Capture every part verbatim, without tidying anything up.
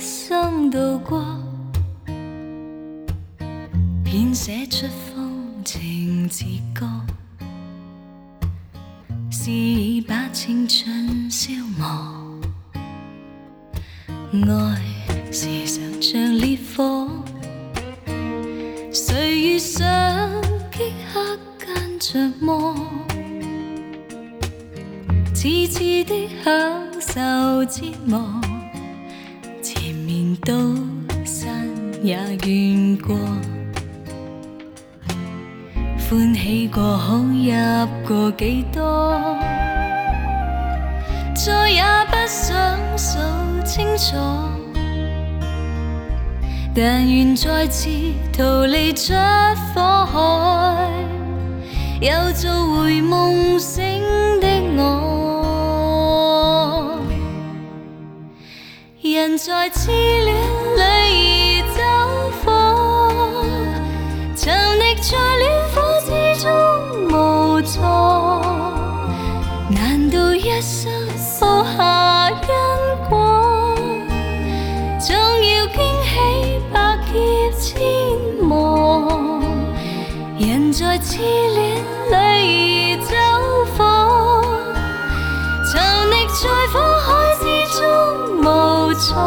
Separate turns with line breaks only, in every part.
生度過，編寫出風情之歌，是已把青春消磨。愛時常像烈火，誰遇上激刻間着魔，次次的享受折磨，前面都山也遠過，歡喜過好入過幾多，再也不想數清楚，但願再次逃離出火海，又做回夢醒的我。人在痴戀裏已走火，曾溺在戀火之中無助，難道一生報下因果，總要驚喜百劫千磨。人在痴戀裏已走火，曾溺在火海之中無助，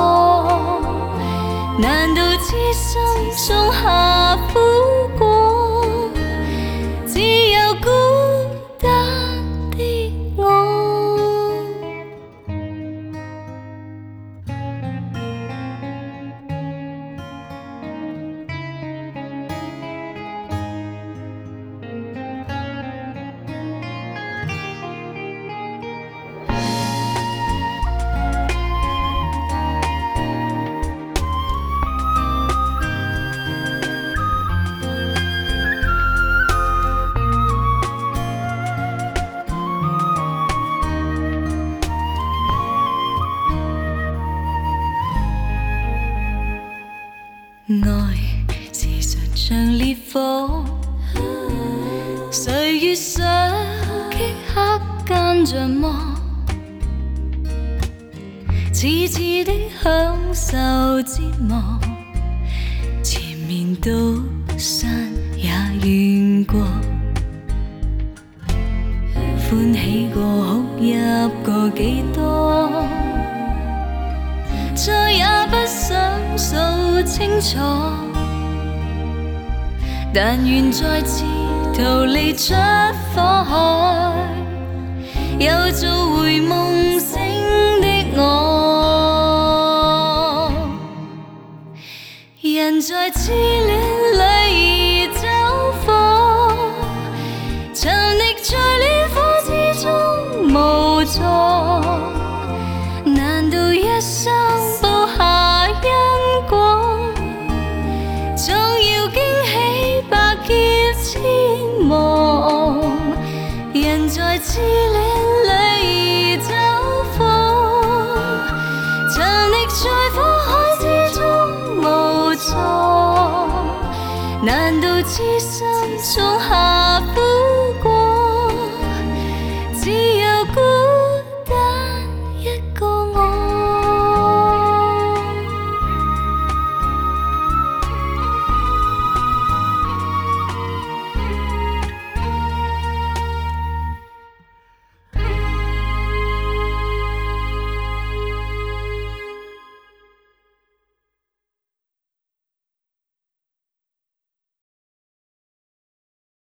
難道痴心種下苦果，只有孤單的我。愛時常像烈火，誰遇上激刻間着魔，次次的享受折磨，前面都山也遠過，歡喜過哭泣過幾多，再也不想數清楚，但願再次逃離出火海，又做回夢醒的我。人在痴戀裏已走火，曾溺在戀火之中無助，難道一生報下因果，總要驚喜百劫千磨。人在痴戀裏已走火，曾溺在火海之中無助，難道痴心種下